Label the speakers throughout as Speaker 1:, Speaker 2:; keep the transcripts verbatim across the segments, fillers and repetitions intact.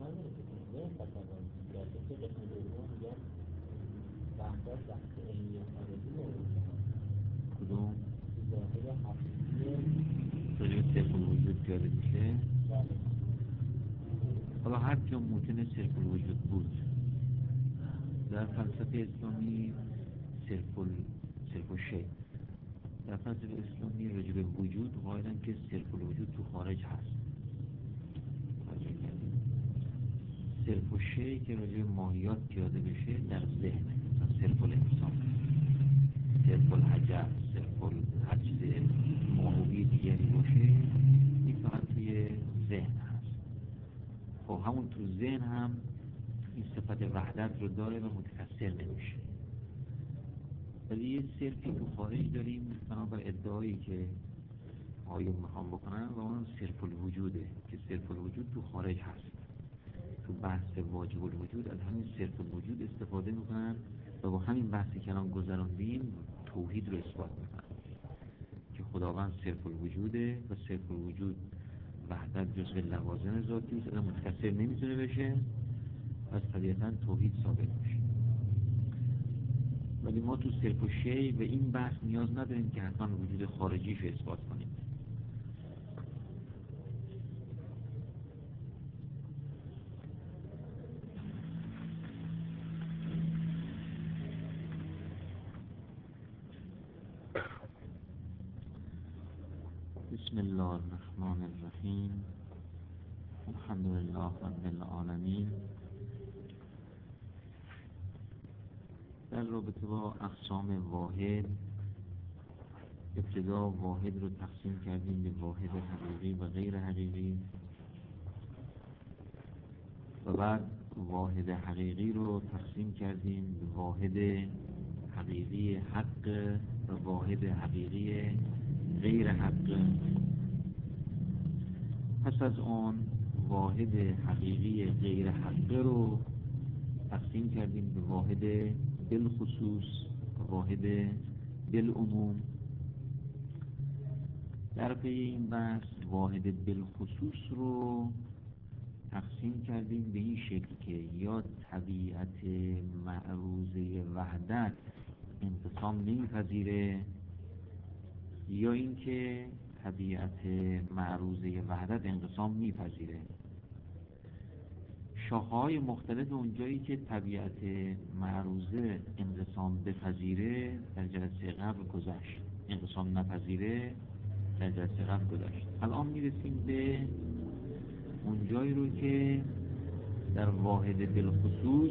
Speaker 1: کدوم؟ راجع به صرف الوجود پیاده میشه. حالا هر جا ممکنه صرف الوجود بود در فلسفه اسلامی صرف ال... صرف الشیء، در فلسفه اسلامی راجع به وجود قائلن که صرف الوجود تو خارج هست. صرف الشیء که راجع به ماهیات پیاده بشه در ذهن، صرف الانسان، صرف الحجر، صرف هر چیز موهوبی دیگری باشه این فقط توی ذهن هست. خب همون تو ذهن هم این صفت وحدت رو داره و متکثر نمیشه. ولی یه صرفی تو خارج داریم بنابر ادعایی که آیون میخوام بکنن و اون صرف الوجوده که صرف الوجود تو خارج هست. تو بحث واجب الوجود از همین صرف الوجود استفاده میکنن و با همین بحثی که الان گذراندیم توحید رو اثبات میکنن که خداوند صرف الوجوده و صرف الوجود وحدت جزء لوازم ذاتی است، متکثر نمیتونه بشه، پس طبیعتاً توحید ثابت میشه. ولی ما تو صرف الشیء به این بحث نیاز نداریم که حتما وجود خارجیش رو اثبات کنیم. بسم الله الرحمن الرحیم. الحمد لله رب العالمین. در رابطه با اقسام واحد، ابتدا واحد رو تقسیم کردیم به واحد حقیقی و غیر حقیقی و بعد واحد حقیقی رو تقسیم کردیم به واحد حقیقی حق و واحد حقیقی غیر حق. پس از آن واحد حقیقی غیر حق رو تقسیم کردیم به واحد بالخصوص و واحد بالعموم. در پی این بحث واحد بالخصوص رو تقسیم کردیم به این شکل که یا طبیعت معروضه وحدت انقسام نمیپذیره یا اینکه طبیعت معروضه وحدت انقسام میپذیره. شاخه‌های مختلف اونجایی که طبیعت معروضه انقسام بپذیره در جلسه قبل گذشت، انقسام نپذیره در جلسه قبل گذشت. الان میرسیم به اونجایی رو که در واحد بالخصوص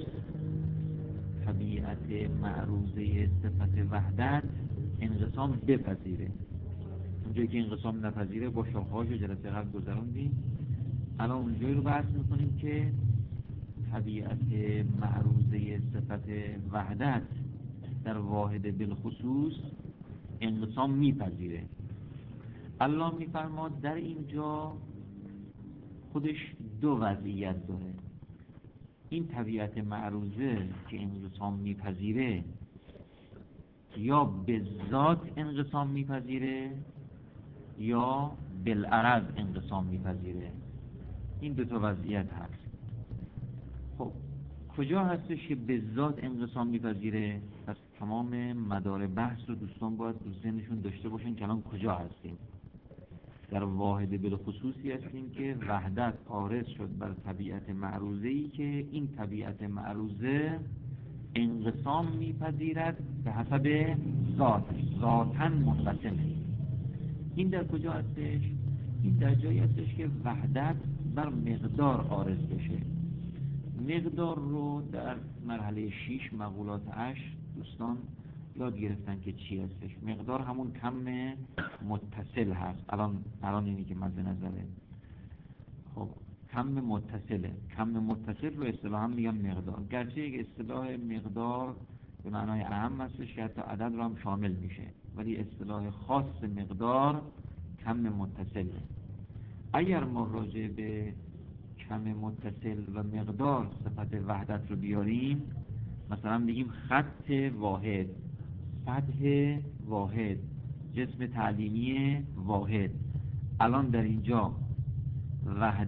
Speaker 1: طبیعت معروضه صفت وحدت انقسام بپذیره. اونجایی که انقسام نپذیره با شاخه‌هاش جلسه قبل گذراندیم. الان اونجایی رو بحث میکنیم که طبیعت معروضه صفت وحدت در واحد بالخصوص انقسام میپذیره. الله میفرماد در اینجا خودش دو وضعیت داره. این طبیعت معروضه که انقسام میپذیره یا به ذات انقسام میپذیره یا بالعرض انقسام میپذیره. این دو تا وضعیت هست. خب کجا هستش که به ذات انقسام میپذیره؟ پس تمام مدار بحث رو دوستان باید تو ذهنشون داشته باشن که الان کجا هستیم. در واحد بالخصوصی هستیم که وحدت عارض شد بر طبیعت معروضه‌ای که این طبیعت معروضه انقسام میپذیرد به حسب ذات، ذاتاً منقسمه. این در کجا هستش؟ این در جایی هستش که وحدت بر مقدار عارض بشه. مقدار رو در مرحله شیش مقولات عشر دوستان یاد گرفتن که چی هستش. مقدار همون کم متصل هست. الان الان اینی که مد نظره. خب کم متصله. کم متصل رو اصطلاحا میگن مقدار. گرچه یک اصطلاح مقدار به معنای اهم هستش که حتی عدد رو هم شامل میشه، ولی اصطلاح خاص مقدار کم متصله. اگر ما راجع به کم متصل و مقدار صفت وحدت رو بیاریم، مثلا بگیم خط واحد، سطح واحد، جسم تعلیمی واحد. الان در اینجا وحدت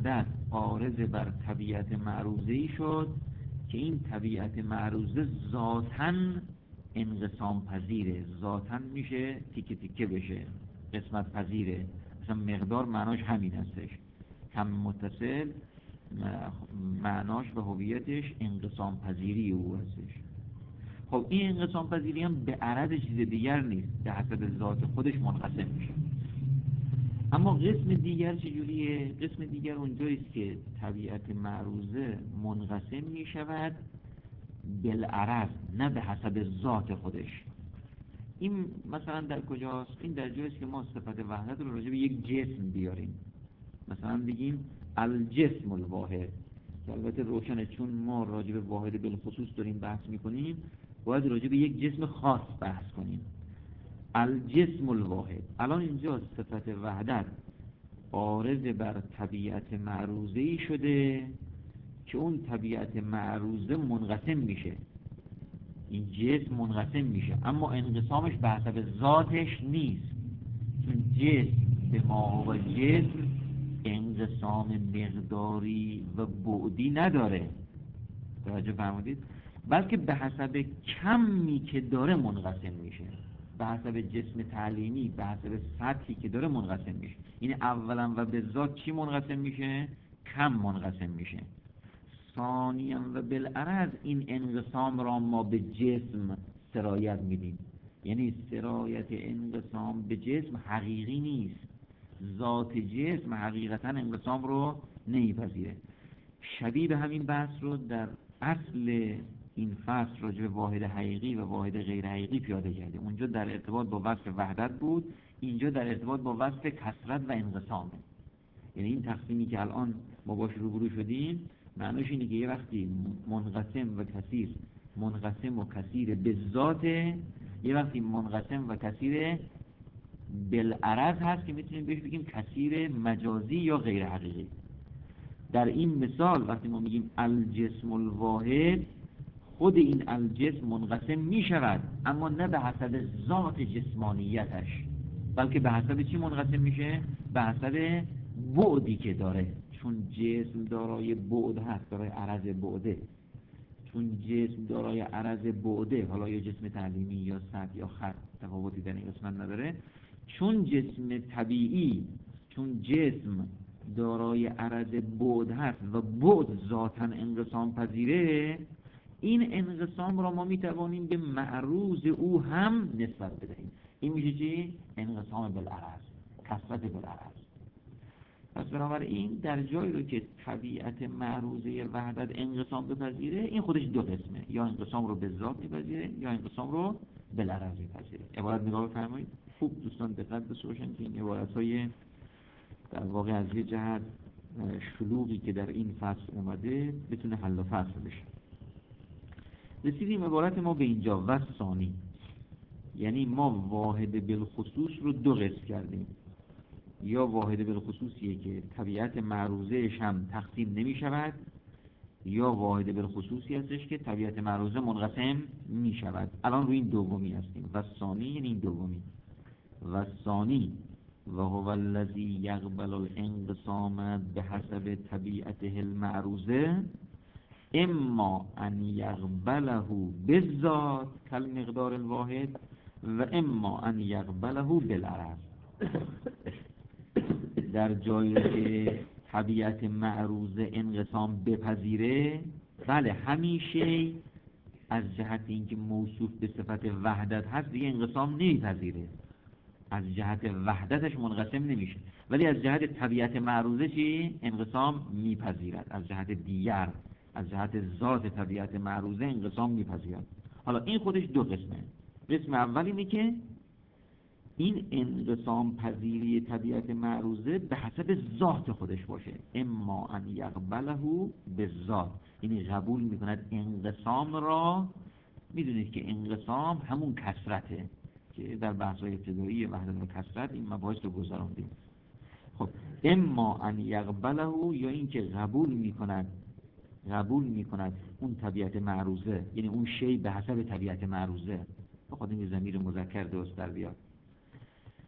Speaker 1: عارض بر طبیعت معروضه‌ای شد که این طبیعت معروضه ذاتاً انقسام پذیره، ذاتاً میشه تیکه تیکه بشه، قسمت پذیره. مثلا مقدار معناش همین هستش، کم متصل معناش و هویتش انقسام پذیری او هستش. خب این انقسام پذیری هم به عرض چیز دیگر نیست، به حسب ذات خودش منقسم میشه. اما قسم دیگر چجوریه؟ قسم دیگر اونجاییست که طبیعت معروضه منقسم میشود بالعرض، نه به حسب ذات خودش. این مثلا در کجاست؟ این در جاییست که ما صفت وحدت رو راجع به یک جسم بیاریم، مثلا بگیم الجسم الواحد، که البته روشنه چون ما راجع به واحد بالخصوص داریم بحث میکنیم، باید راجع به یک جسم خاص بحث کنیم. الجسم الواحد، الان اینجا صفت وحدت عارض بر طبیعت معروضه‌ای شده که اون طبیعت معروضه منقسم میشه، این جسم منقسم میشه، اما انقسامش به حسب ذاتش نیست، چون جسم به ما و جسم انقسام مقداری و بعدی نداره، توجه فرمودید؟ بلکه به حسب کمی که داره منقسم میشه، به حسب جسم تعلیمی، به حسب سطحی که داره منقسم میشه. این اولا و به ذات چی منقسم میشه؟ کم منقسم میشه. ثانیاً و بالعرض این انقسام را ما به جسم سرایت میدیم، یعنی سرایت انقسام به جسم حقیقی نیست، ذات جسم حقیقتا انقسام رو نمیپذیره. شبیه به همین بحث رو در اصل این فصل راجع به واحد حقیقی و واحد غیر حقیقی پیاده کردیم. اونجا در ارتباط با وصف وحدت بود، اینجا در ارتباط با وصف کثرت و انقسامه. یعنی این تقسیمی که الان ما باش روبرو شدیم معنیش اینه که یه وقتی منقسم و کثیر، منقسم و کثیر به ذات، یه وقتی منقسم و کثیر بالعرض هست که میتونیم بهش بگیم کثیر مجازی یا غیر حقیقی. در این مثال وقتی ما میگیم الجسم الواحد، خود این الجسم منقسم میشود، اما نه به حسب ذات جسمانیتش، بلکه به حسب چی منقسم میشه؟ به حسب بعدی که داره، چون جسم دارای بعد هست، دارای عرض بعده، چون جسم دارای عرض بعده، حالا یا جسم تعلیمی یا سطح یا خط تفاوتی در این قسمت نداره، چون جسم طبیعی، چون جسم دارای عرض بعد هست و بعد ذاتاً انقسام پذیره، این انقسام را ما میتوانیم به معروض او هم نسبت بدهیم. این میشه چی؟ انقسام بالعرض، کثرت بالعرض. پس بنابراین در جایی رو که طبیعت معروضه وحدت انقسام بپذیره، این خودش دو قسمه، یا انقسام رو به ذات میپذیره یا انقسام رو بالعرض میپذیره. عبارت نگاه بفرمایید. خوب دوستان دقت بسوشن که این عبارت‌های در واقع از یه جهت شلوغی که در این فصل اومده بتونه حل و فصل بشه. رسیدیم عبارت ما به اینجا و ثانی، یعنی ما واحد بالخصوص رو دو قسم کردیم، یا واحد بالخصوصیه که طبیعت معروضه‌اش هم تقسیم نمی شود، یا واحد بالخصوصی هستش که طبیعت معروضه منقسم می شود. الان روی این دومی هستیم، و ثانی یعنی این دومی. و ثانی و هو الذی یقبل الانقسام بحسب طبیعته المعروضه، اما ان یقبله بالذات کالمقدار الواحد و اما ان یقبله بالعرض. در جایی که طبیعت معروضه انقسام بپذیره، بله همیشه از جهت اینکه موصوف به صفت وحدت هست دیگه انقسام نمیپذیره، از جهت وحدتش منقسم نمیشه، ولی از جهت طبیعت معروضه چی؟ انقسام میپذیرد، از جهت دیگر، از جهت ذات طبیعت معروضه انقسام میپذیرد. حالا این خودش دو قسمه. قسم اول اینه که این انقسام پذیری طبیعت معروضه به حسب ذات خودش باشه، اما ان یقبله به ذات، یعنی قبول میکند انقسام را. میدونید که انقسام همون کثرته که در بحث‌های ابتدایی وحدت و کثرت این مباحث رو گذراندیم. خب اما ان یقبله، یا این که قبول میکند، قبول میکند اون طبیعت معروضه، یعنی اون شی به حسب طبیعت معروضه، بخاطر این ضمیر مذکر درست در بیاد.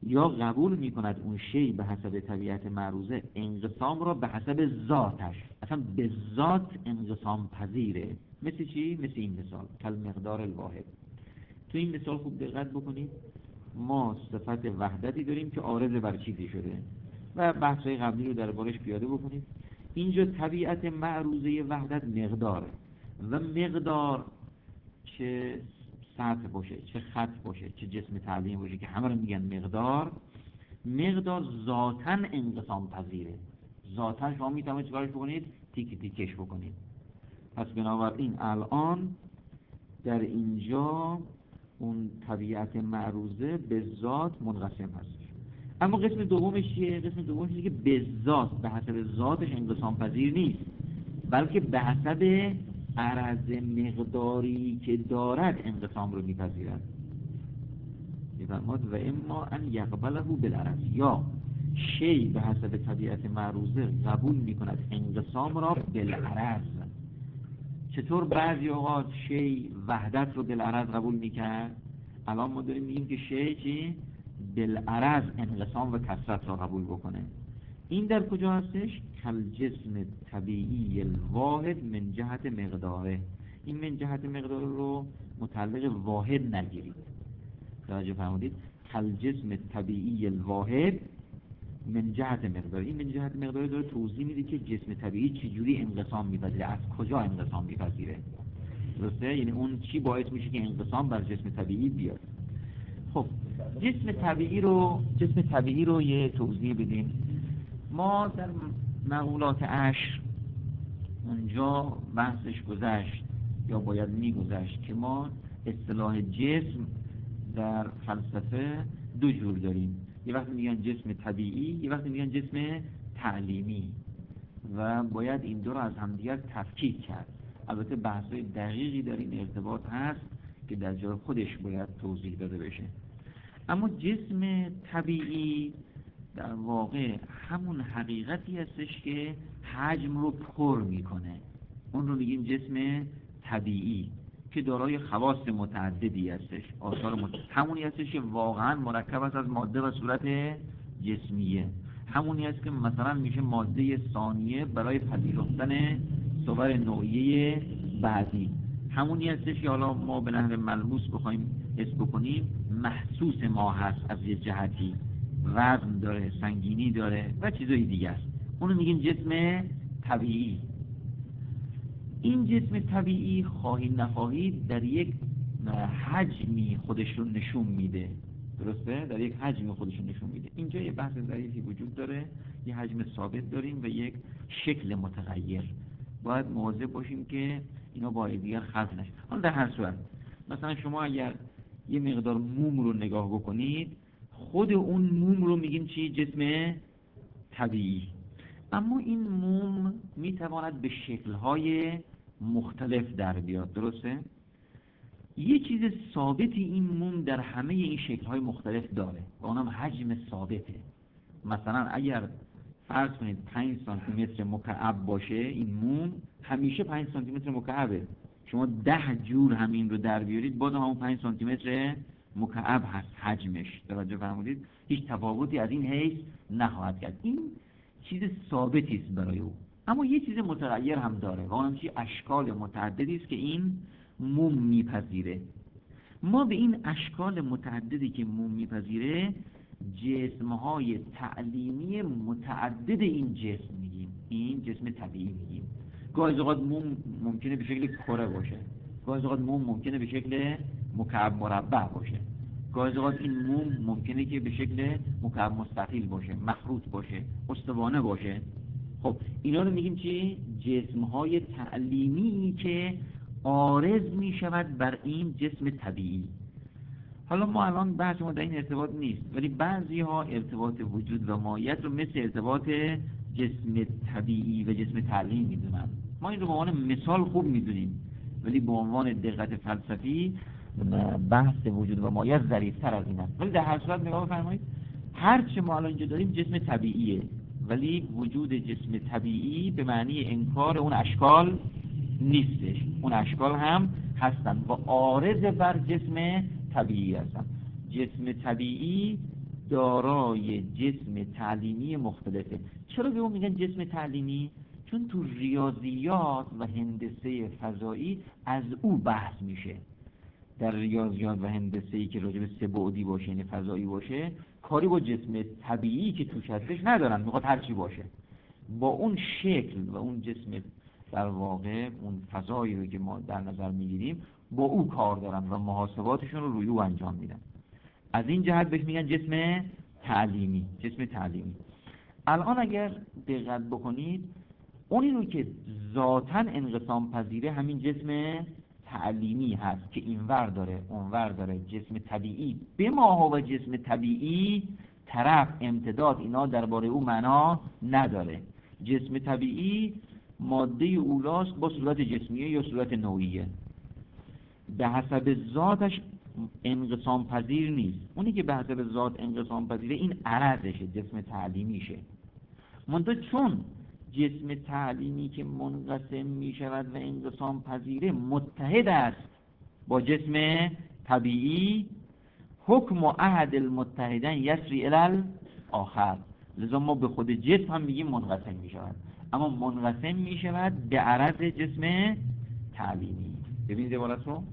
Speaker 1: یا قبول میکند اون شی به حسب طبیعت معروضه انقسام را به حسب ذاتش، اصلا به ذات انقسام پذیره. مثل چی؟ مثل این مثال کل مقدار الواحد. تو این مثال خوب دقت بکنید، ما صفت وحدتی داریم که عارض بر چیزی شده و بحث‌های قبلی رو دربارش پیاده بکنید. اینجا طبیعت معروضه وحدت مقداره و مقدار چه سطح باشه، چه خط باشه، چه جسم تعلیم باشه که همه رو میگن مقدار، مقدار ذاتاً انقسام پذیره. ذاتاً شما میتونید چیکارش بکنید؟ تیک تیکش بکنید. پس بنابراین الان در اینجا اون طبیعت معروضه به ذات منقسم هست. اما قسم دومش چیه؟ قسم دومش اینه که به ذات، به حسب ذاتش انقسام پذیر نیست، بلکه به حسب عرض مقداری که دارد انقسام رو میپذیرد. میفرماد و اما ان یقبله بالعرض، یا شی به حسب طبیعت معروضه قبول میکند انقسام را بالعرض. چطور بعضی اوقات شی وحدت رو بالعرض قبول میکرد؟ الان ما داریم میگیم که شی چی؟ بالعرض انقسام و کثرت را قبول بکنه. این در کجا هستش؟ کل جسم طبیعی الواحد من جهت مقداره. این من جهت مقدار رو متعلق واحد نگیرید. توجه فرمودید؟ کل جسم طبیعی الواحد من جهت مقدار. این من جهت مقدار داره توضیح میده که جسم طبیعی چجوری انقسام میپذیره، از کجا انقسام میپذیره. درسته؟ یعنی اون چی باعث میشه که انقسام بر جسم طبیعی بیاد. خب جسم طبیعی رو جسم طبیعی رو یه توضیح بدیم. ما در مقولات عشر اونجا بحثش گذشت یا باید میگذشت که ما اصطلاح جسم در فلسفه دو جور داریم. یه وقتی میگن جسم طبیعی، یه وقتی میگن جسم تعلیمی و باید این دو رو از همدیگر تفکیک کرد. البته بحث‌های دقیقی در این ارتباط هست که در جای خودش باید توضیح داده بشه. اما جسم طبیعی در واقع همون حقیقتی هستش که حجم رو پر میکنه، اون رو میگیم جسم طبیعی که دارای خواص متعددی هستش، آثار متعدد. همونی هستش که واقعا مرکب است از ماده و صورت جسمیه. همونی هست که مثلا میشه ماده ثانیه برای پذیرفتن صور نوعیه بعدی. همونی هستش که حالا ما به نحو ملموس بخوایم حس بکنیم محسوس ما هست، از یه جهتی وزن داره، سنگینی داره و چیزای دیگه است. اونو میگیم جسم طبیعی. این جسم طبیعی خواهی نخواهی در یک حجمی خودش رو نشون میده. درسته؟ در یک حجمی خودش رو نشون میده. اینجا یه بحث ظریفی وجود داره، یه حجم ثابت داریم و یک شکل متغیر. باید مواظب باشیم که اینا با دیگر خلط نشه. حالا در هر صورت مثلا شما اگر یه مقدار موم رو نگاه بکنید، خود اون موم رو میگیم چی؟ جسم طبیعی. اما این موم میتواند به شکل‌های مختلف در بیاد. درسته؟ یه چیز ثابتی این موم در همه این شکل‌های مختلف داره و اونم حجم ثابته. مثلا اگر فرض کنید پنج سانتی متر مکعب باشه این موم، همیشه پنج سانتی متر مکعبه. شما ده جور همین رو در بیارید باز همون پنج سانتی متر مکعب هست حجمش. توجه فرمودید؟ هیچ تفاوتی از این حیث نخواهد کرد. این چیز ثابتی است برای او. اما یه چیز متغیر هم داره و اونم چی؟ اشکال متعددی است که این موم میپذیره. ما به این اشکال متعددی که موم میپذیره جسم‌های تعلیمی متعدد این جسم میگیم. این جسم طبیعی میگیم. گاهی اوقات موم ممکنه به شکل کره باشه، گاهی اوقات موم ممکنه به شکل مکعب مربع باشه، گاهی اوقات این موم ممکنه که به شکل مکعب مستطیل باشه، مخروط باشه، استوانه باشه. خب اینا رو میگیم چی؟ جسم‌های تعلیمی که عارض میشود بر این جسم طبیعی. حالا ما الان بحث ما در این ارتباط نیست، ولی بعضی ها ارتباط وجود و ماهیت رو مثل ارتباط جسم طبیعی و جسم تعلیمی میدونن. ما این رو به عنوان مثال خوب میدونیم، ولی به عنوان دقت فلسفی بحث وجود و ماهیت ظریف‌تر از این است. ولی در هر صورت نگاه بفرمایید، هر چه ما الان اینجا داریم جسم طبیعیه، ولی وجود جسم طبیعی به معنی انکار اون اشکال نیستش. اون اشکال هم هستن و عارض بر جسم طبیعی هستن. جسم طبیعی دارای جسم تعلیمی مختلفه. چرا به اون میگن جسم تعلیمی؟ چون تو ریاضیات و هندسه فضایی از او بحث میشه. در ریاضیات و هندسه‌ای که راجع به سه بعدی باشه، یعنی فضایی باشه، کاری با جسم طبیعی که توش هستش ندارن، میخواد هر چی باشه. با اون شکل و اون جسم در واقع اون فضایی رو که ما در نظر میگیریم با او کار دارن و محاسباتشون رو روی او انجام میدن. از این جهت بهش میگن جسم تعلیمی. جسم تعلیمی. الان اگر دقت بکنید، اونی رو که ذاتاً انقسام پذیره همین جسم تعلیمی هست که اینور داره اونور داره. جسم طبیعی به ما و جسم طبیعی طرف امتداد اینا درباره او معنا نداره. جسم طبیعی ماده اولاست با صورت جسمیه یا صورت نوعیه، به حسب ذاتش انقسام پذیر نیست. اونی که به حسب ذات انقسام پذیره این عرضشه، جسم تعلیمیشه. منتها چون جسم تعلیمی که منقسم می شود و انقسام پذیره متحد است با جسم طبیعی، حکم و عهد المتحدن یسری الی الاخر، لذا ما به خود جسم هم میگیم منقسم می شود، اما منقسم می شود به عرض جسم تعلیمی. ببینید عبارت رو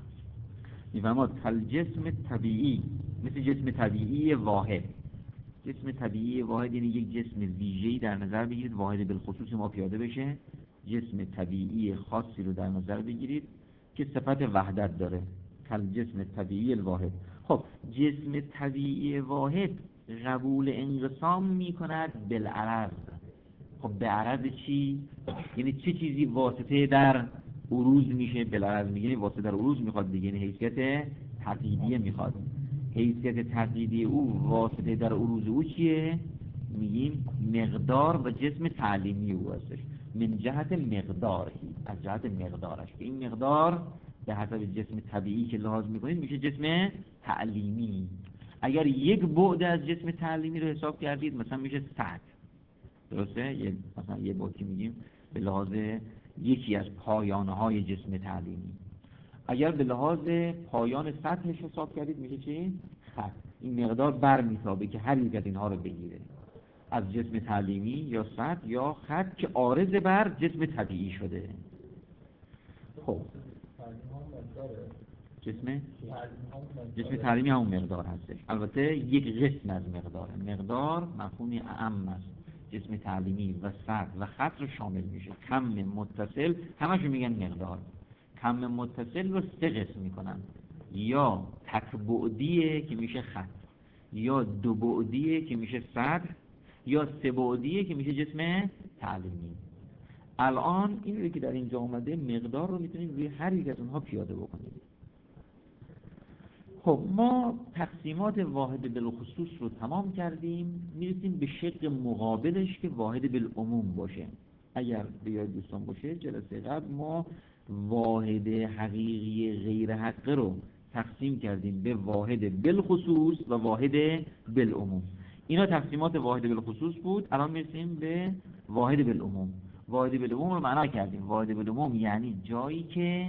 Speaker 1: میفرماد کل جسم طبیعی، مثل جسم طبیعی واحد. جسم طبیعی واحد یعنی یک جسم ویژه‌ای در نظر بگیرید، واحد بالخصوص ما پیاده بشه. جسم طبیعی خاصی رو در نظر بگیرید که صفت وحدت داره، کل جسم طبیعی الواحد. خب جسم طبیعی واحد قبول انقسام می کند بالعرض. خب به عرض چی؟ یعنی چه چی چیزی واسطه در عروض میشه؟ بالعرض میگه واسطه در عروض میخواد دیگه، یعنی حیثیت تقییدیه میخواد. حیثیت تقییدی او واسطه در عروض او چیه؟ میگیم مقدار و جسم تعلیمی او هستش. من جهت مقداری، از جهت مقدارش، که این مقدار به حسب جسم طبیعی که لحاظ میکنید میشه جسم تعلیمی. اگر یک بعد از جسم تعلیمی رو حساب کردید مثلا میشه صد، درسته؟ یه مثلا یه بعدی میگیم به لحاظ یکی از پایانه های جسم تعلیمی. اگر به لحاظ پایان سطحش حساب کردید میشه چی؟ خط. این مقدار بر میتابه که هر یک از اینها رو بگیره، از جسم تعلیمی یا سطح یا خط که عارض بر جسم طبیعی شده. خب جسم جسم تعلیمی همون مقدار هستش، البته یک قسم از مقدار. مقدار مفهومی اعم است، جسم تعلیمی و سطح و خط رو شامل میشه. کم متصل همشون میگن مقدار. کم متصل رو سه قسم میکنن، یا تک بعدیه که میشه خط، یا دو بعدیه که میشه سطح، یا سه بعدیه که میشه جسم تعلیمی. الان این رو که در اینجا اومده مقدار رو میتونیم روی هر یک از اونها پیاده بکنیم. خب ما تقسیمات واحد بالخصوص رو تمام کردیم، میرسیم به شق مقابلش که واحد بالعموم باشه. اگر به یاد دوستان باشه جلسه قبل ما واحد حقیقی غیر حقه رو تقسیم کردیم به واحد بالخصوص و واحد بالعموم. اینا تقسیمات واحد بالخصوص بود. الان میرسیم به واحد بالعموم. واحد بالعموم رو معنا کردیم. واحد بالعموم یعنی جایی که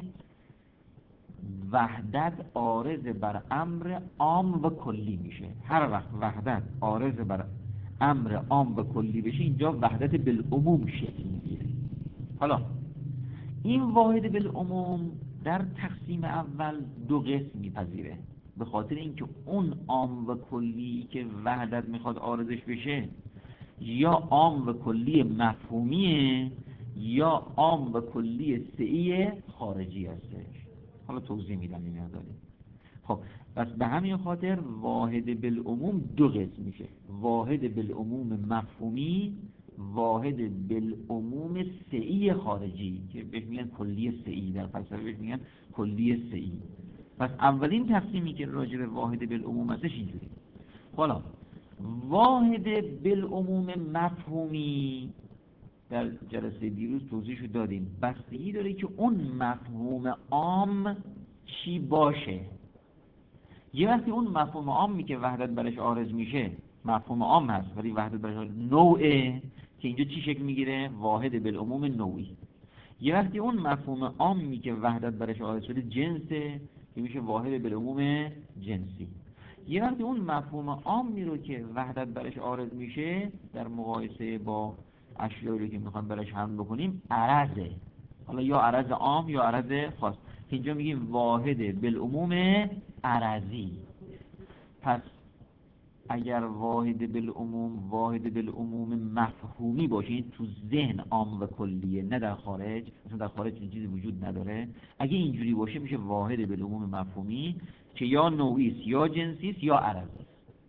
Speaker 1: وحدت عارض بر امر عام و کلی میشه. هر وقت وحدت عارض بر امر عام و کلی بشه اینجا وحدت بالعموم شکل میگیره. حالا این واحد بالعموم در تقسیم اول دو قسم میپذیره، به خاطر اینکه اون عام و کلی که وحدت میخواد عارضش بشه یا عام و کلی مفهومیه یا عام و کلی سعی خارجی هستش. حالا توضیح میدم این مقداری. خب پس به همین خاطر واحد بالعموم دو قسم میشه، واحد بالعموم مفهومی، واحد بالعموم سعی خارجی که بهش میگن کلی سعی، در فلسفه بهش میگن کلی سعی. پس اولین تقسیمی که راجع به واحد بالعموم هستش اینجوری. حالا واحد بالعموم مفهومی در جلسه دیروز توضیحشو دادیم، بستگی داره که اون مفهوم عام چی باشه. یه وقتی اون مفهوم عامی که وحدت برش عارض میشه مفهوم عام هست ولی وحدت برش نوعه، که اینجا چی شکل میگیره؟ واحد بالعموم نوعی. یه وقتی اون مفهوم عامی که وحدت برش عارض شده جنسه که میشه واحد بالعموم جنسی. یه وقتی اون مفهوم عامی رو که وحدت برش عارض میشه در مقایسه با اشیایی رو که میخوام برش حمل بکنیم عرضه، حالا یا عرض عام یا عرض خاص، اینجا میگیم واحد بالعموم عرضی. پس اگر واحد بالعموم واحد بالعموم مفهومی باشه، این تو ذهن عام و کلیه نه در خارج، مثلا در خارج این چیزی وجود نداره، اگه اینجوری باشه میشه واحد بالعموم مفهومی که یا نوعی است یا جنسی است یا عرضی است.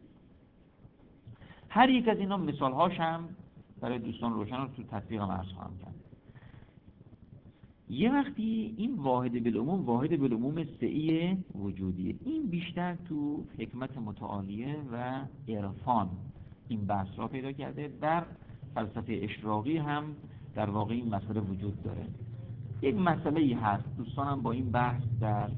Speaker 1: هر یک از اینا مثال هاش هم برای دوستان روشن رو تو تطبیق هم عرض خواهم کرد. یه وقتی این واحد بالعموم واحد بالعموم سعی وجودیه، این بیشتر تو حکمت متعالیه و عرفان این بحث را پیدا کرده. در فلسفه اشراقی هم در واقع این مسئله وجود داره. یک مسئله ای هست دوستانم با این بحث در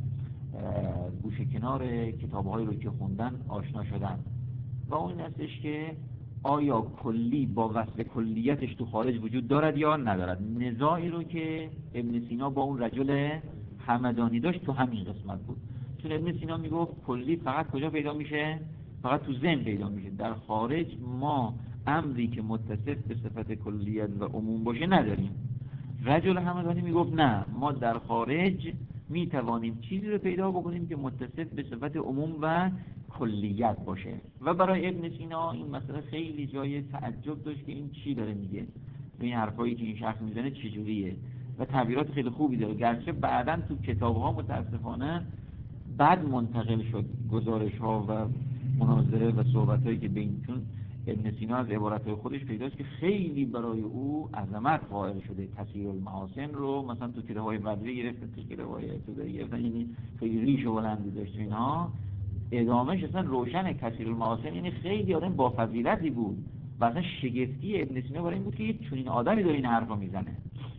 Speaker 1: گوشه کنار کتاب‌هایی رو که خوندن آشنا شدن و اون هستش که آیا کلی با وصف کلیتش تو خارج وجود دارد یا ندارد. نزاعی رو که ابن سینا با اون رجل همدانی داشت تو همین قسمت بود، چون ابن سینا میگفت کلی فقط کجا پیدا میشه؟ فقط تو ذهن پیدا میشه، در خارج ما امری که متصف به صفت کلیت و عموم باشه نداریم. رجل همدانی میگفت نه، ما در خارج میتوانیم چیزی رو پیدا بکنیم که متصف به صفت عموم و کلیت باشه. و برای ابن سینا این مسئله خیلی جای تعجب داشت که این چی داره میگه، این حرفایی که این شخص میزنه چجوریه، و تعبیرات خیلی خوبی داره، گرچه بعداً تو کتاب‌ها متاسفانه بعد منتقل شد گزارش ها و مناظره و صحبتایی که بین، چون ابن سینا از عبارتهای خودش پیداست که خیلی برای او عظمت قائل شده. کثیر المحاسن رو مثلا تو کتاب‌های بدری گرفته، تو کتاب‌های تو گرفتن، یعنی خیلی ریش و بلندی داشت اینها. ادامهش اصلا روشن، کثیر المحاسن یعنی خیلی آدم با فضیلتی بود و اصلا شگفتی ابن سینا برای این بود که چنین آدمی داره این حرفا میزنه.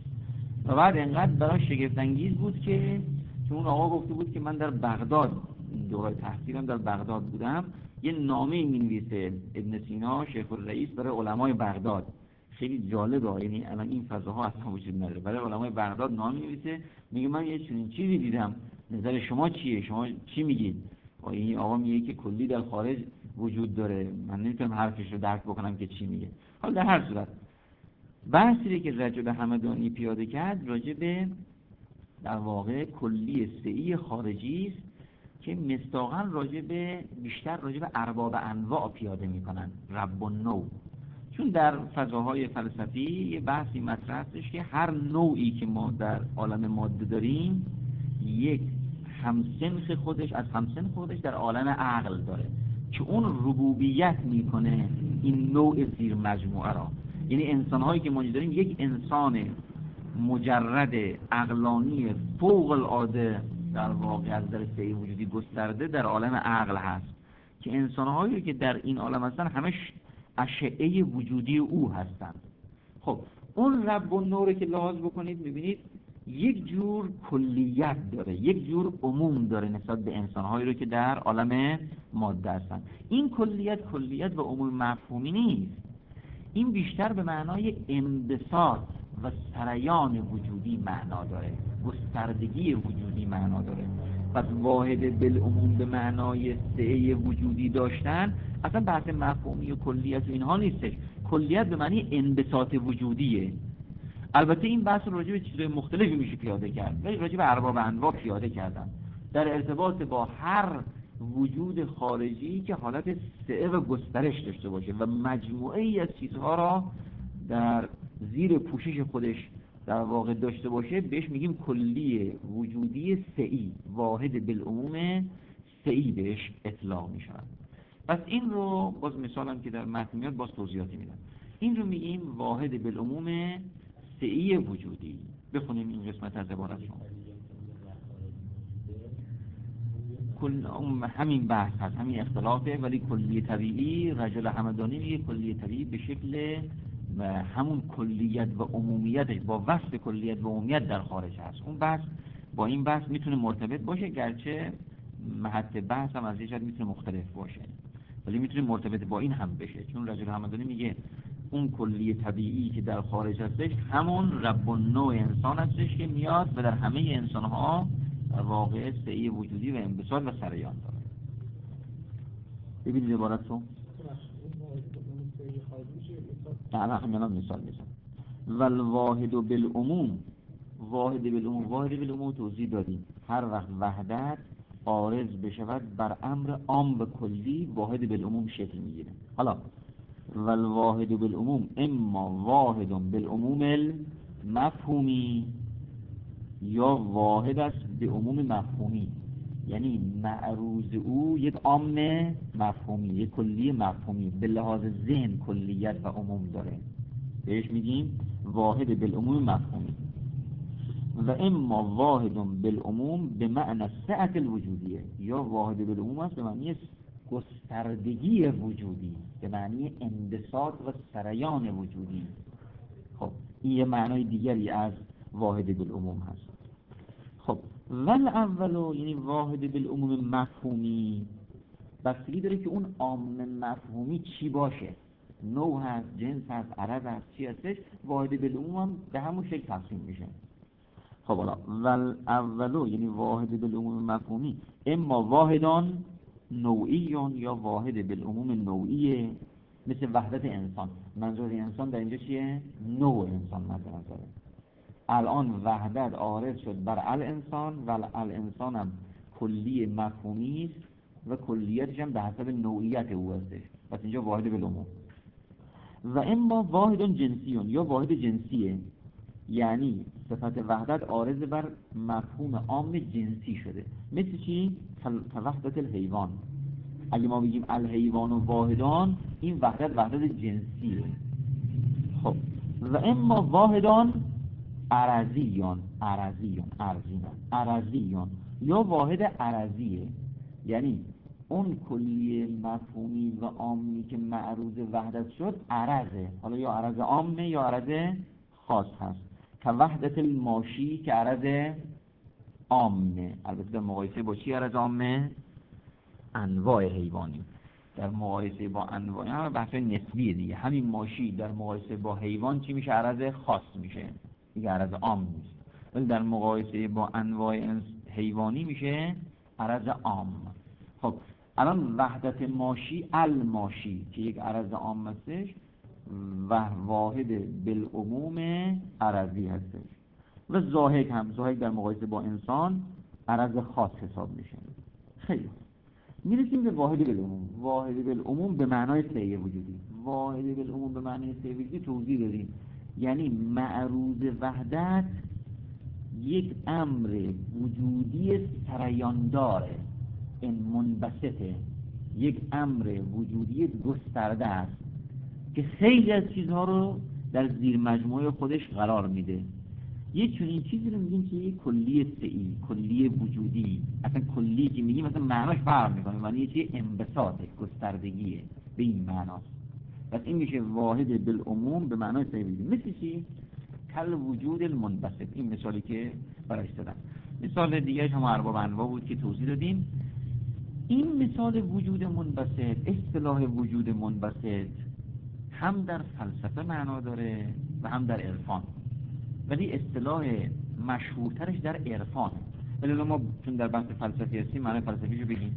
Speaker 1: و بعد انقدر برای شگفت انگیز بود که چون اون آقا گفته بود که من در بغداد دوره تحصیلم در بغداد بودم، یه نامه می‌نویسه ابن سینا شیخ الرئیس برای علمای بغداد. خیلی جالبه، یعنی الان این فضاها اصلا وجود نداره. برای علمای بغداد نامه می‌نویسه، میگه من یه چنین چیزی دیدم، نظر شما چیه؟ شما چی میگید؟ و این آقا میگه که کلی در خارج وجود داره، من نمیتونم حرفش رو درک بکنم که چی میگه. حالا در هر صورت بحثی که رجل همدانی پیاده کرد راجع به در واقع کلی سعی خارجی است که مصداقاً راجع به بیشتر راجع به ارباب انواع پیاده میکنن، رب النوع. چون در فضاهای فلسفی یه بحثی مطرح هستش که هر نوعی که ما در عالم ماده داریم یک همسنخ خودش از همسنخ خودش در عالم عقل داره که اون ربوبیت میکنه این نوع زیر مجموعه را. یعنی انسان‌هایی که ما داریم یک انسان مجرد عقلانی فوق العاده در واقع از در سعی وجودی گسترده در عالم عقل هست که انسان‌هایی که در این عالم هستن همش اشعه وجودی او هستند. خب اون رب النور که لحاظ بکنید می‌بینید یک جور کلیت داره، یک جور عموم داره نسبت به انسان‌هایی رو که در عالم ماده هستن. این کلیت کلیت و عموم مفهومی نیست، این بیشتر به معنای انبساط و سریان وجودی معنا داره، گستردگی وجودی معنا داره. پس واحد بالعموم به معنای سعی وجودی داشتن اصلا بحث مفهومی و کلیت و اینها نیستش. کلیت به معنی انبساط وجودیه. البته این بحث راجع به چیزهای مختلفی میشه پیاده کرد، ولی راجع به ارباب انواع پیاده کردن در ارتباط با هر وجود خارجی که حالت سعی و گسترش داشته باشه و مجموعه ای از چیزها را در زیر پوشش خودش در واقع داشته باشه، بهش میگیم کلی وجودی سعی، واحد بالعموم سعی بهش اطلاق میشه. پس این رو باز مثالم که در متن میاد باز توضیحاتی میدم. این رو میگیم واحد بالعموم سعی وجودی. بخونیم این قسمت از عبارت رو. کل همین بحث هست، همین اختلافه، ولی کلی طبیعی رجل همدانی میگه کلی طبیعی به شکل و همون کلیت و عمومیتش با وصف کلیت و عمومیت در خارج هست. اون بحث با این بحث میتونه مرتبط باشه، گرچه محط بحث هم از یه جهت میتونه مختلف باشه، ولی میتونه مرتبط با این هم بشه. چون رجل همدانی میگه اون کلی طبیعی که در خارج هستش همون رب النوع انسان هستش که میاد و در همه انسان‌ها در واقع سعی وجودی و انبساط و سریان داره. ببینید عبارت رو. نه همین الان مثال میزنم. والواحد بالعموم، واحد بالعموم، واحد بالعموم توضیح دادیم. هر وقت وحدت عارض بشود بر امر عام و کلی، واحد بالعموم شکل میگیره. حالا والواحد بالعموم اما واحد بالعموم المفهومی، یا واحد است به عموم مفهومی، یعنی معروض او یک عام مفهومی، یک کلی مفهومی، به لحاظ ذهن کلیت و عموم داره، بهش میگیم واحد بالعموم مفهومی. و اما واحد بالعموم به معنی سعت الوجودیه، یا واحد بالعموم است به معنی گستردگی وجودی، به معنی انبساط و سریان وجودی. خب این یه معنای دیگری از واحد بالعموم هست. خب ول اولو یعنی واحد بالعموم مفهومی بستگی داره که اون عام مفهومی چی باشه، نوع هست، جنس هست، عرض هست، چی هستش. واحد بالعموم هم به همون شکل تقسیم میشه. خب حالا ول اولو یعنی واحد بالعموم مفهومی اما واحدان نوعیون، یا واحد بالعموم نوعیه، مثل وحدت انسان. منظور انسان در اینجا چیه؟ نوع انسان مثلا داره. الان وحدت عارض شد بر الانسان و الانسان هم کلی مفهومی است و کلیتش هم به حسب نوعیت او هستش، پس اینجا واحد بالعموم. و اما واحد جنسیون، یا واحد جنسیه، یعنی صفت وحدت عارض بر مفهوم عام جنسی شده. مثل چی؟ وحدت الحیوان. اگه ما بگیم الحیوان و واحدان، این وحدت وحدت جنسیه. خب و اما واحدان عرضیون، عرضیون عرضیون عرضیون یا واحد عرضیه، یعنی اون کلی مفهومی و عامی که معروض وحدت شد عرضه، حالا یا عرض عامه یا عرض خاص هست. که وحدت الماشی که عرض عامه، البته در مقایسه با چی عرض عامه؟ انواع حیوانی. در مقایسه با انواع، همه بحث نسبیه دیگه. همین ماشی در مقایسه با حیوان چی میشه؟ عرض خاص میشه دیگه، عرض عام نیست. ولی در مقایسه با انواع حیوانی میشه عرض عام. خب الان وحدت ماشی الماشی که یک عرض عام هستش و واحد بالعموم عرضی هستش. و زاهد هم، زاهد در مقایسه با انسان عرض خاص حساب میشه. خیلی میرسیم به واحد بالعموم. واحد بالعموم به معنای سعی وجودی. واحد بالعموم به معنای سعی وجودی توضیح دادیم، یعنی معروض وحدت یک امر وجودی سریانداره، این منبسطه، یک امر وجودی گسترده است که خیلی از چیزها رو در زیر مجموعه خودش قرار میده. یه چنین چیزی رو میگیم که یک کلی سعی، کلی وجودی. اصلا کلی که میگیم مثلا معناش فرق میکنه، معنی یه چیز انبساطه، گستردگیه، به این معناست. پس این میشه واحد بالعموم به معنای سعی وجودی. مثل چی؟ کل وجود المنبسط. این مثالی که براش دادم. مثال دیگه هم ارباب انواع بود که توضیح دادیم. این مثال وجود منبسط، اصطلاح وجود منبسط هم در فلسفه معنا داره و هم در عرفان، ولی اصطلاح مشهورترش در عرفان. ولی ما چون در بحث فلسفی هستیم معنی فلسفیشو بگیم.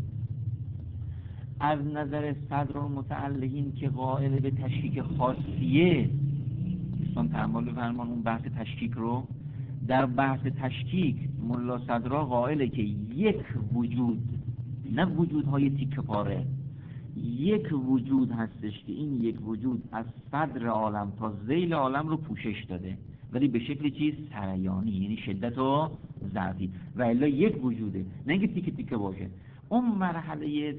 Speaker 1: از نظر صدر المتعلقین که قائل به تشکیک خاصیه، دوستان تأمل بفرمان اون بحث تشکیک رو. در بحث تشکیک ملا صدرا قائله که یک وجود، نه وجودهای تیکه پاره، یک وجود هستش که این یک وجود از صدر عالم تا ذیل عالم رو پوشش داده، ولی به شکل چیز سریانی، یعنی شدت و ضعفی، و الا یک وجوده، نه اینکه تیکه تیکه باشه. اون مرحله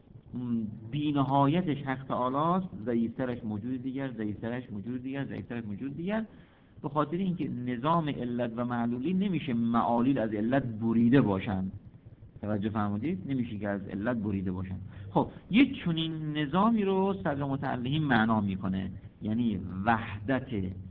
Speaker 1: بی‌نهایتش حق تعالی است، ضعیف‌ترش موجود دیگر، ضعیف‌ترش موجود دیگر، ضعیف‌ترش موجود دیگر. به خاطر اینکه نظام علت و معلولی نمیشه معالل از علت بریده باشن. توجه فرمودید؟ نمیشه که از علت بریده باشن. خب یک چنین نظامی رو صدر متعلقین معنا میکنه، یعنی وحدت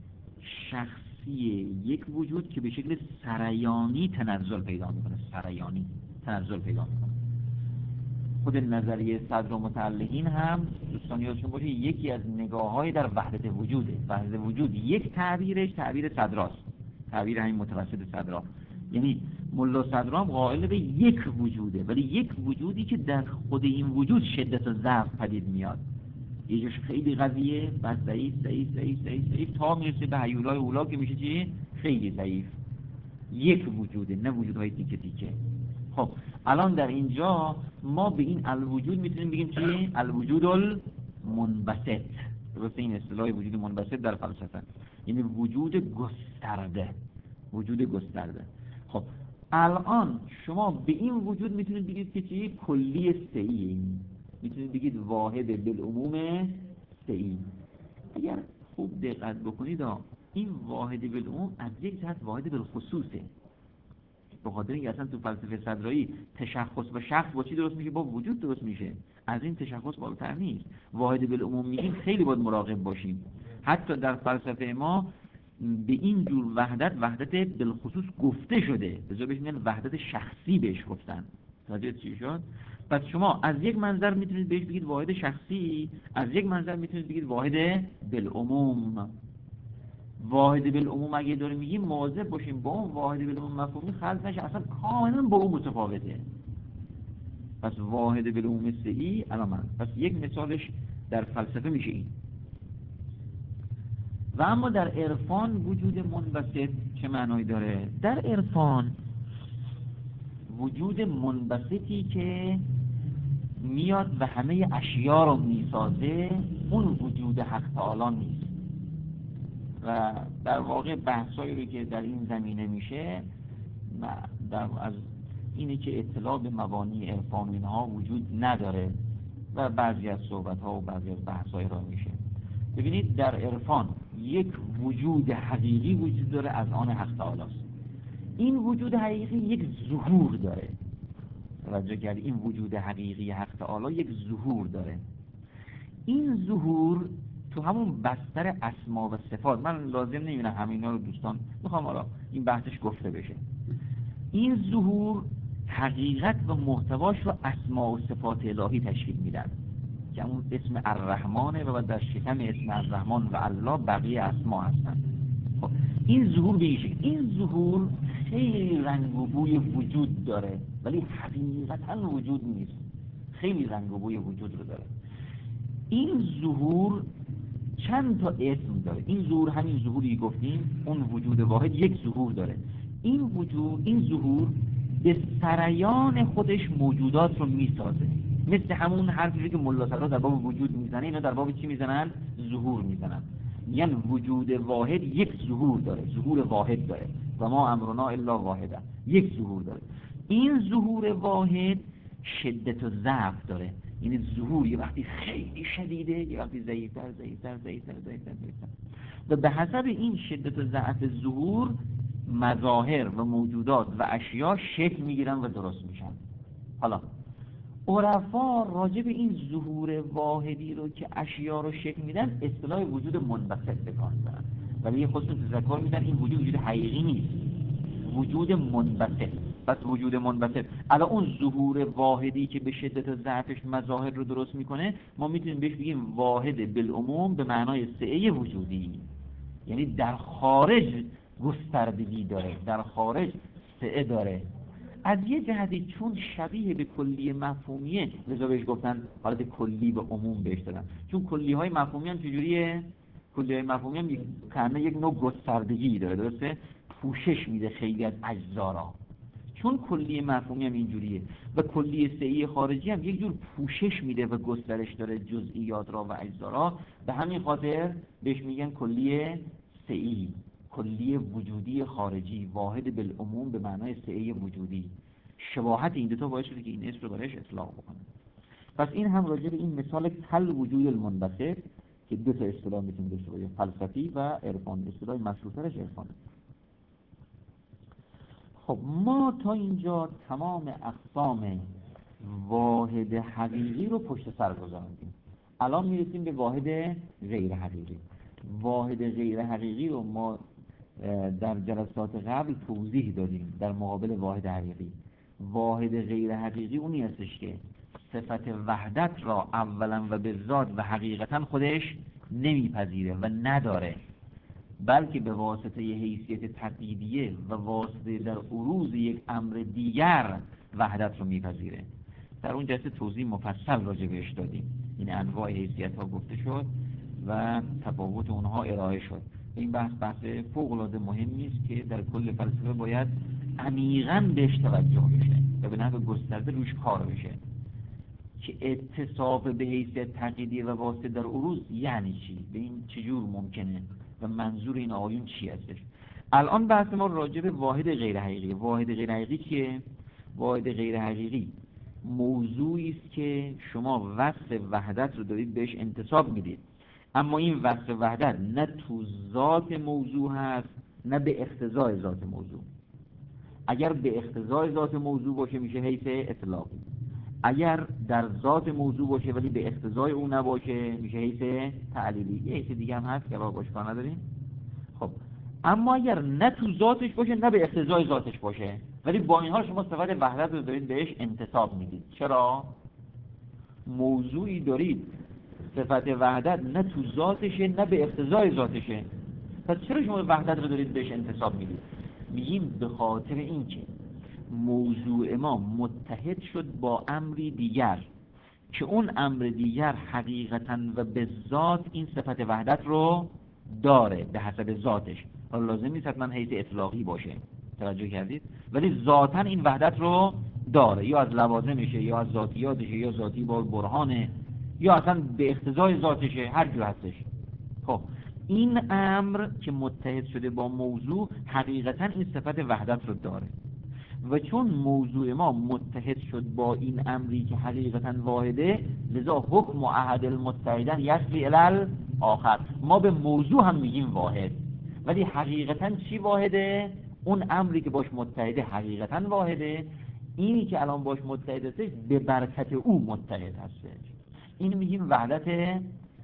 Speaker 1: شخصی یک وجود که به شکل سریانی تنزل پیدا میکنه، سریانی تنزل پیدا میکنه. خود نظریه صدر متعلقین هم دوستان یادشون باشه یکی از نگاه‌های در وحدت وجوده. وحدت وجود یک تعبیرش تعبیر صدراست، تعبیر همین متوسط صدرا، یعنی ملا صدرام قائل به یک وجوده، ولی یک وجودی که در خود این وجود شدت و ضعف پدید میاد. یه جاش خیلی قویه، بعد ضعیف ضعیف ضعیف ضعیف ضعیف تا میرسه به هیولای اولا که میشه چی؟ خیلی ضعیف. یک وجوده، نه وجودهای تیکه تیکه. خب الان در اینجا ما به این الوجود میتونیم بگیم چی؟ الوجود المنبسط. درسته؟ این اصطلاح وجود منبسط در فلسفه یعنی وجود گسترده، وجود گسترده. خب الان شما به این وجود میتونید بگید که چی؟ کلی سه‌ای. میتونید بگید واحد بالعموم سه‌ای. اگر خوب دقت بکنید این واحد بالعموم از یک جهت واحد بالخصوصه. به خاطر اینکه اصلا تو فلسفه صدرایی تشخص و شخص با چی درست میشه؟ با وجود درست میشه. از این تشخص بالاتر نیست. واحد بالعموم میگیم خیلی باید مراقب باشیم. حتی در فلسفه ما به این جور وحدت وحدت بالخصوص گفته شده، به جای بهش میگن وحدت شخصی بهش گفتن. توجه چی شد؟ پس شما از یک منظر میتونید بهش بگید واحد شخصی، از یک منظر میتونید بگید واحد بالعموم. واحد بالعموم اگه داریم میگیم مواظب باشیم با اون واحد بالعموم مفهومی خلط نشه، اصلا کاملا با اون متفاوته. پس واحد بالعموم سه‌ای علامت. پس یک مثالش در فلسفه میشه این. و اما در عرفان وجود منبسط چه معنایی داره؟ در عرفان وجود منبسطی که میاد و همه اشیا رو میسازه اون وجود حق تعالی نیست. و در واقع بحثایی رو که در این زمینه میشه در از اینه که اطلاع به مبانی عرفان و اینها وجود نداره و بعضی از صحبت ها و بعضی از بحثای را میشه. ببینید در عرفان یک وجود حقیقی وجود داره، از آن حق تعالی است. این وجود حقیقی یک ظهور داره. توجه کردید؟ این وجود حقیقی حق تعالی یک ظهور داره. این ظهور تو همون بستر اسما و صفات، من لازم نمیبینم همینا رو دوستان میخوام حالا این بحثش گفته بشه. این ظهور حقیقت و محتواش رو اسما و صفات الهی تشکیل میدن که اون اسم الرحمنه و در شکم اسم الرحمن و الله بقیه اسما هستن. خب این ظهور به این شکل، این ظهور خیلی رنگ و بوی وجود داره ولی حقیقتا وجود نیست. خیلی رنگ و بوی وجود رو داره. این ظهور چند تا اسم داره. این ظهور همین ظهوری گفتیم، اون وجود واحد یک ظهور داره. این وجود، این ظهور به سریان خودش موجودات رو میسازه. مثل همون حرفی که ملا صدرا در باب وجود میزنه، اینا در باب چی میزنن؟ ظهور میزنن. یعنی وجود واحد یک ظهور داره، ظهور واحد داره. و ما امرنا الا واحده، یک ظهور داره. این ظهور واحد شدت و ضعف داره. یعنی ظهور یه وقتی خیلی شدیده، یه وقتی ضعیف‌تر ضعیف‌تر ضعیف‌تر ضعیف‌تر ضعیف‌تر. و به حسب این شدت و ضعف ظهور مظاهر و موجودات و اشیا شکل میگیرن و درست میشن. حالا عرفا راجع به این ظهور واحدی رو که اشیا رو شکل میدن اصطلاح وجود منبسط به کار میبرن، ولی خودشون تذکر میدن این وجود وجود حقیقی نیست، وجود منبسط. پس وجود منبسط الان اون ظهور واحدی که به شدت و ضعفش مظاهر رو درست میکنه ما میتونیم بهش بگیم واحد بالعموم به معنای سعه وجودی، یعنی در خارج گستردگی داره، در خارج سعه داره. از یه جهتی چون شبیه به کلی مفهومیه لذا بهش گفتن حالت کلی به عموم بهش دادن. چون کلی های مفهومی هم چجوریه؟ کلی های مفهومی هم کنه یک نوع گستردگی داره، درسته؟ پوشش میده خیلی از اجزا را. چون کلی مفهومی هم اینجوریه و کلی سعی خارجی هم یک جور پوشش میده و گسترش داره جزئیات را و اجزا را، به همین خاطر بهش میگن کلی سعی، کلی وجودی خارجی، واحد بالعموم به معنای سعی وجودی. شباهت این دوتا باعث شده که این اسم رو برایش اطلاق بکنه. پس این هم راجع به این مثال کل وجود المنبسط که دو تا اصطلاح میتونیم داشته باشیم، فلسفی و عرفانی. اصطلاح مشهورترش عرفانه. خب ما تا اینجا تمام اقسام واحد حقیقی رو پشت سر گذاردیم. الان میرسیم به واحد غیر حقیقی. واحد غیر حقیقی رو ما در جلسات قبل توضیح دادیم در مقابل واحد حقیقی. واحد غیر حقیقی اونی هستش که صفت وحدت را اولا و به ذات و حقیقتا خودش نمیپذیره و نداره بلکه به واسطه حیثیت تقییدیه و واسطه در عروض یک امر دیگر وحدت رو میپذیره. در اون جلسه توضیح مفصل راجع بهش دادیم، این انواع حیثیت ها گفته شد و تفاوت اونها ارائه شد. این بحث بحث فوق العاده مهمی است که در کل فلسفه باید عمیقاً بهش توجه بشه و به نحو گسترده روش کار بشه که اتصاف به حیثیت تقییدی و واسطه در عروض یعنی چی، به این چجور ممکنه و منظور این آیون چی هستش. الان بحث ما راجع به واحد غیر حقیقی. واحد غیر حقیقی چیه؟ واحد غیر حقیقی موضوعی است که شما وصف وحدت رو دارید بهش انتساب میدید، اما این وصف وحدت نه تو ذات موضوع هست نه به اقتضای ذات موضوع. اگر به اقتضای ذات موضوع باشه میشه حیث اطلاقی، اگر در ذات موضوع باشه ولی به اقتضای اون نباشه میشه حیث تعلیلی. یه حیث دیگه هم هست که الان باش کار نداریم. خب اما اگر نه تو ذاتش باشه نه به اقتضای ذاتش باشه، ولی با این حال شما صفت وحدت رو دارید بهش انتساب میدید. چرا؟ موضوعی دارید صفت وحدت نه تو ذاتشه نه به اقتضای ذاتشه، پس چرا شما وحدت رو دارید بهش انتساب میدید؟ میگیم به خاطر اینکه موضوع ما متحد شد با امری دیگر که اون امر دیگر حقیقتاً و به ذات این صفت وحدت رو داره به حسب ذاتش. حالا لازم نیست حتما حیث اطلاقی باشه، توجه کردید؟ ولی ذاتاً این وحدت رو داره، یا از لوازمشه یا از ذاتیاتشه یا ذاتی با برهانه یا اصلا به اقتضای ذاتشه، هر جو هستش. خب این امر که متحد شده با موضوع حقیقتاً این صفت وحدت رو داره و چون موضوع ما متحد شد با این امری که حقیقتاً واحده، لذا حکم و عهد المتحدن یصلی الی آخر. ما به موضوع هم میگیم واحد ولی حقیقتاً چی واحده؟ اون امری که باش متحده حقیقتاً واحده، اینی که الان باش متحد هستش به برکت او متحد هستش. این میگیم وحدت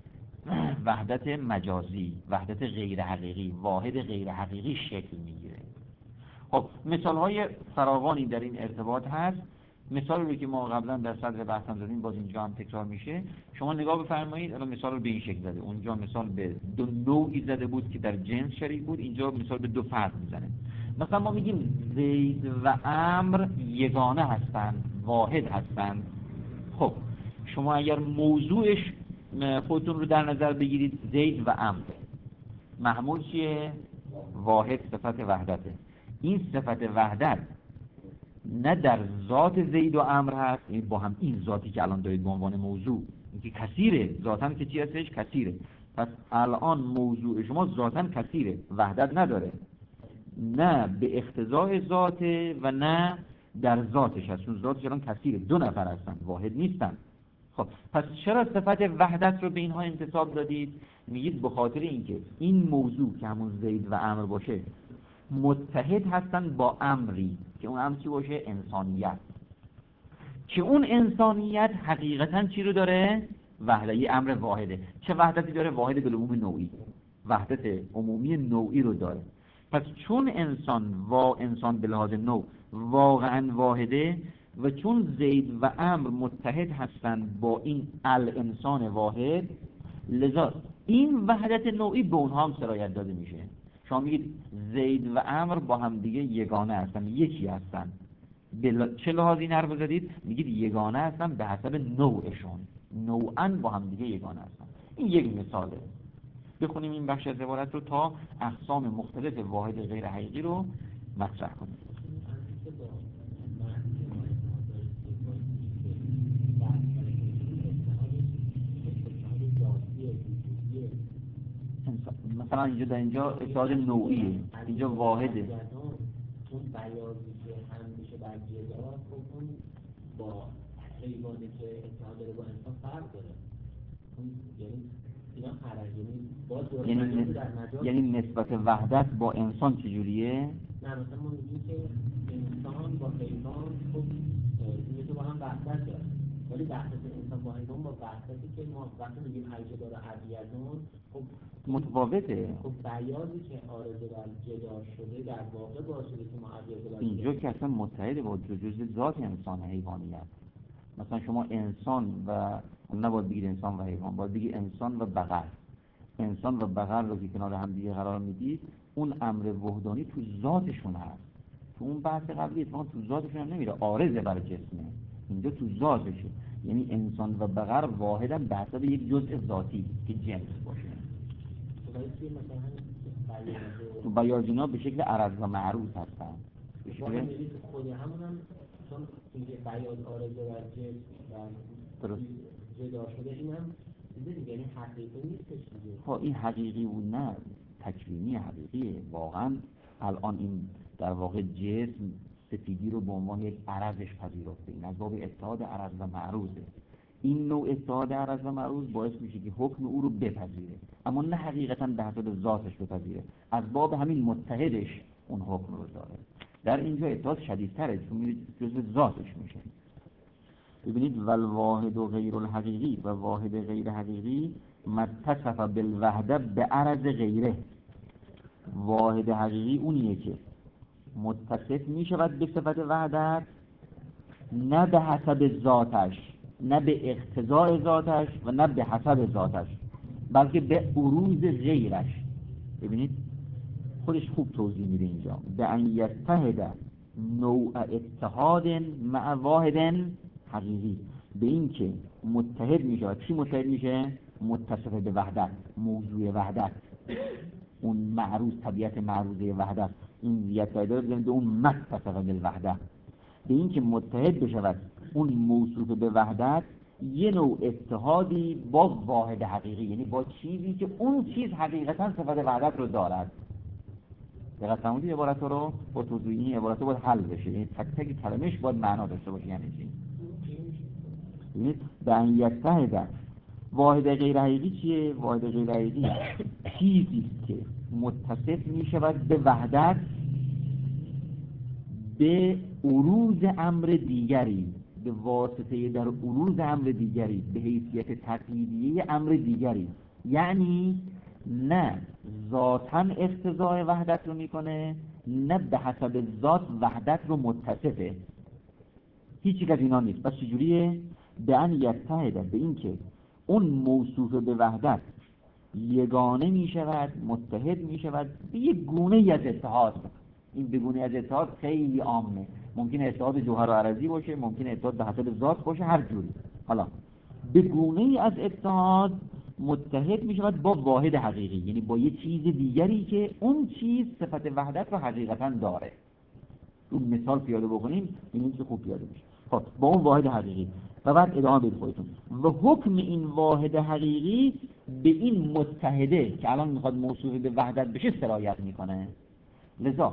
Speaker 1: وحدت مجازی، وحدت غیر حقیقی، واحد غیر حقیقی شکل میگیره. خب مثال های فراوانی در این ارتباط هست. مثال رو که ما قبلا در صدر بحث هم زدیم باز اینجا هم تکرار میشه. شما نگاه بفرمایید، الان مثال رو به این شکل زده، اونجا مثال به دو نوعی زده بود که در جنس شریک بود، اینجا مثال به دو فرد میزنه. مثلا ما میگیم زید و عمرو یگانه هستند، واحد هستند. خب شما اگر موضوعش خودتون رو در نظر بگیرید، زید و عمرو، محمول چیه؟ واحد، صفت وحدته. این صفت وحدت نه در ذات زید و عمرو هست، این با هم این ذاتی که الان دارید به عنوان موضوع، اینکه کثیره، ذاتاً که چی هستش؟ کثیره. پس الان موضوع شما ذاتاً کثیره، وحدت نداره، نه به اقتضای ذاته و نه در ذاتش هست، چون ذاتش الان کثیره، دو نفر هستن، واحد نیستن. خب پس چرا صفت وحدت رو به اینها انتساب دادید؟ میگید به خاطر اینکه این موضوع که همون زید و عمرو باشه متحد هستن با امری که اون امر چی باشه؟ انسانیت. که اون انسانیت حقیقتا چی رو داره؟ وحدت، یه امر واحده. چه وحدتی داره؟ واحد بالعموم نوعی، وحدت عمومی نوعی رو داره. پس چون انسان و انسان به لحاظ نوع واقعا واحده و چون زید و عمرو متحد هستند با این الانسان واحد، لذا این وحدت نوعی به اونها هم سرایت داده میشه. شما میگید زید و عمرو با هم دیگه یگانه هستن، یکی هستن. بل... چه لحاظی این حرف زدید؟ میگید یگانه هستن به حسب نوعشون، نوعاً با هم دیگه یگانه هستن. این یک مثاله. بخونیم این بخش از عبارت رو تا اقسام مختلف واحد غیر حقیقی رو مطرح کنیم. مثلا اینجا در اینجا اتحاد نوعیه، اینجا واحده.
Speaker 2: اون بیازی که هم میشه بر جدا، خب اون با حیوانی که اتحاد داره با انسان فرق داره. اون یعنی اینا خرجی باز داره
Speaker 1: یعنی
Speaker 2: در مجال،
Speaker 1: یعنی نسبت وحدت با انسان چجوریه؟
Speaker 2: نه مثلا ما میگیم که انسان با حیوان خب اینه که با هم وحدت داره، ولی وحدت انسان با حیوان با وحدتی که ما وقتی میگیم حیجه داره عدیتون خب
Speaker 1: متفاوته.
Speaker 2: خب بیازی که آرزه بر جدا شده در واقع باشه که ما عدیت بر
Speaker 1: اینجا که اصلا متحد با جزء ذات انسان حیوانیت. مثلا شما انسان و نباید بگید انسان و حیوان، باید بگید انسان و بقر. انسان و بقر رو که کنار هم دیگه قرار میدید، اون امر وحدانی تو ذاتشون هست. تو اون بحث قبلی اتفاقا تو ذاتشون هم نمیره، عارضه برای جسمه، اینجا تو ذاتشه. یعنی انسان و بقر واحدن به حساب یک جزء ذاتی که جنس باشه. تو بیاضینا به شکل عرض و معروض هستن. به شکل
Speaker 2: خود همون هم چون اینکه بیاض عارضه و جنس و جدا شده، این هم یعنی حقیقی نیستش دیگه.
Speaker 1: خب این حقیقی بود نه، تکوینی حقیقیه. واقعا الان این در واقع جسم سفیدی رو به عنوان یک عرضش پذیرفته. این از باب اتحاد عرض و معروضه. این نوع اتحاد عرض و معروض باعث میشه که حکم او رو بپذیره، اما نه حقیقتا به حسب ذاتش بپذیره. از باب همین متحدش اون حکم رو داره. در اینجا اتحاد شدیدتره چون جزء ذاتش میشه. ببینید والواحد و غیر الحقیقی و واحد غیر حقیقی متصف بالوحده به عرض غیره. واحد حقیقی اونیه که متصف میشود به صفت وحدت، نه به حسب ذاتش، نه به اقتضاء ذاتش و نه به حسب ذاتش، بلکه به عروض غیرش. ببینید خودش خوب توضیح میده اینجا. به ان یتحد نوع اتحاد مع واحد حقیقی، به این که متحد میشه. چی متحد میشه؟ متصف به وحدت، موضوع وحدت، اون معروض، طبیعت معروضه وحدت. این یتحد رو بزنید به اون متصف به وحدت، به این که متحد بشود اون موصوف به وحدت یه نوع اتحادی با واحد حقیقی، یعنی با چیزی که اون چیز حقیقتا صفت وحدت رو دارد. دقیقا فرمودید عبارت رو با توضیح این عبارت رو باید حل بشه، یعنی تک تک کلمش باید معنا داشته باشه. یعنی چی؟ یعنی به ان یتحد. واحد غیر حقیقی چیه؟ واحد غیر حقیقی چیزی که متصف می شود به وحدت به عروض امر دیگری، به واسطه در عروض امر دیگری، به حیثیت تقلیدیه امر دیگری. یعنی نه ذاتاً اقتضای وحدت رو میکنه، نه به حسب ذات وحدت رو متصفه. هیچ یک از اینا نیست. پس چجوریه؟ به ان یتحد، به این که اون موصوف به وحدت یگانه می شود، متحد می شود به یک گونه از اتحاد. این به گونه از اتحاد خیلی عامه، ممکنه اتحاد جوهر و عرضی باشه، ممکنه اتحاد به حسب ذات باشه، هر جوری. حالا به گونه از اتحاد متحد می شود با واحد حقیقی، یعنی با یک چیز دیگری که اون چیز صفت وحدت رو حقیقتا داره. اون مثال پیاده بکنیم این که خوب پیاده میشه. خب با اون واحد حقیقی و بعد ادامه بدید خودتون. و حکم این واحد حقیقی به این متحده که الان میخواد موصوف به وحدت بشه سرایت میکنه. لذا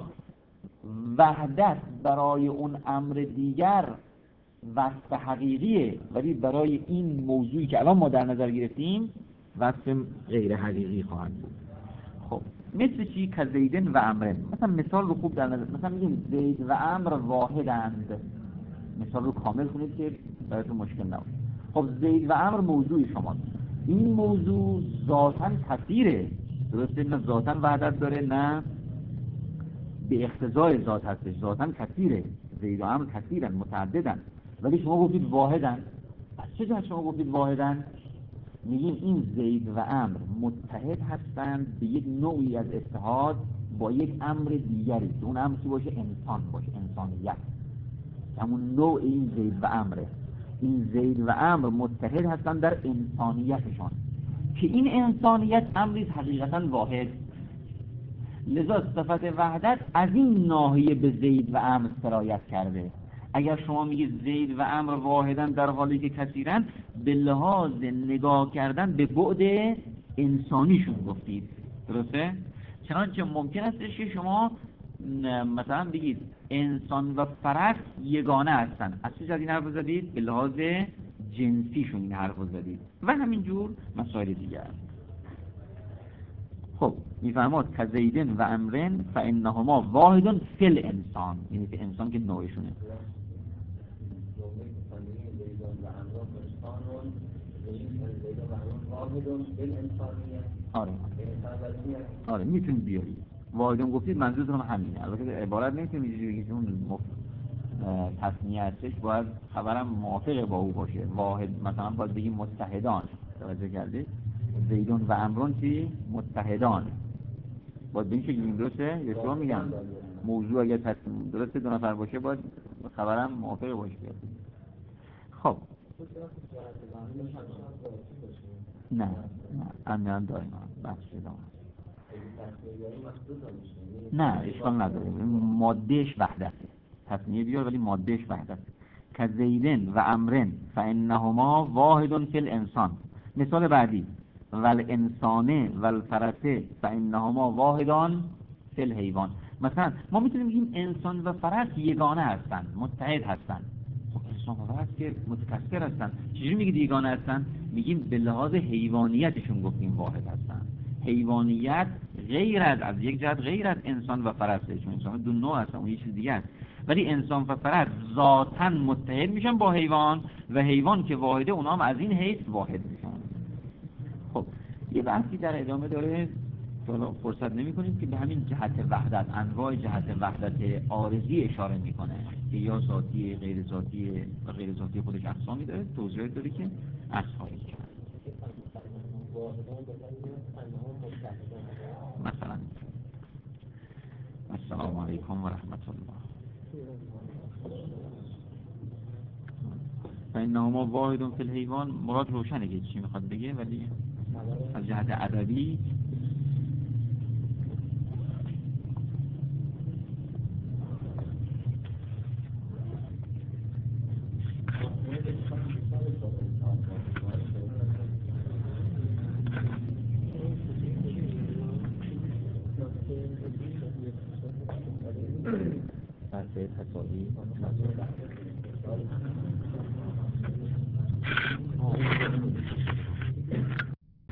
Speaker 1: وحدت برای اون امر دیگر وصف حقیقیه، ولی برای این موضوعی که الان ما در نظر گرفتیم وصف غیر حقیقی خواهد بود. خب مثل چی؟ که زیدن و امرن. مثلا مثال رو خوب در نظر، مثلا میگیم زید و امر واحدند. مثال رو کامل کنید که براتون مشکل نباشه. خب زید و امر موضوع شماست. این موضوع ذاتاً کثیره، درسته؟ نه ذاتاً وحدت داره نه به اقتضای ذات هستش. ذاتاً کثیره، زید و امر کثیرن، متعددن، ولی شما گفتید واحدن. پس چه جهت شما گفتید واحدن؟ میگیم این زید و امر متحد هستند به یک نوعی از اتحاد با یک امر دیگری که اون امر چی باشه؟ انسان باشه، انسانیت. همون نوع این زید و امره. این زید و امر متحد هستند در انسانیتشان که این انسانیت امری حقیقتا واحد. لذا صفت وحدت از این ناحیه به زید و امر سرایت کرده. اگر شما میگید زید و امر واحدن در حالی که کثیرن، به لحاظ نگاه کردن به بعد انسانیشون گفتید، درسته؟ چنانچه ممکن است که شما مثلا بگید انسان و فرس یگانه هستن. از چه جهت این حرف زدید؟ به لحاظ جنسیشون این حرف زدید و همینجور مسائل دیگر. خب میفرماد که زیدن و امرن فانهما واحدن فی الانسان، یعنی که انسان که نوعشونه. آره آره میتونید بیارید. واحدن گفتید منظورتون همینه. البته عبارت نمیتونید اینجوری بگید اون تصنیه هستش، باید خبرم موافق با او باشه. واحد مثلا باید بگیم متحدان، توجه کردید؟ زیدون و امرون چی؟ متحدان. باید به این شکل این درسته؟ یا شما میگم موضوع اگر تصمیم درسته دو نفر باشه باید خبرم موافق باشه. خب نه نه امیان داریم بحث شدم نه اشکال نداره، مادهش وحدته، تصمیه بیار ولی مادهش وحدته. که زیدن و امرن فانهما واحد فی الانسان. مثال بعدی والانسان والفرس فانهما واحدان فی الحیوان. مثلا ما میتونیم بگیم انسان و فرس یگانه هستند، متحد هستند. انسان و فرس که متکثر هستند. چجوری میگید یگانه هستند؟ میگیم به لحاظ حیوانیتشون گفتیم واحد هستند. حیوانیت غیر از از یک جهت غیر از انسان و فرسه، چون انسان دو نوع هستن، اون یه چیز دیگه است. ولی انسان و فرس ذاتاً متحد میشن با حیوان و حیوان که واحده اونا هم از این حیث واحد میشن. خب یه بحثی در ادامه داره حالا فرصت نمی کنیم که به همین جهت وحدت، انواع جهت وحدت عارضی اشاره میکنه که یا ذاتی، غیر ذاتی و غیر ذاتی خودش اقسامی داره، توضیح داره که اصحایی کرد. مثلا السلام علیکم و رحمت الله. فإنهما واحد فی الحیوان مراد روشنه که چی میخواد بگه، ولی از جهت ادبی بحث تصاوی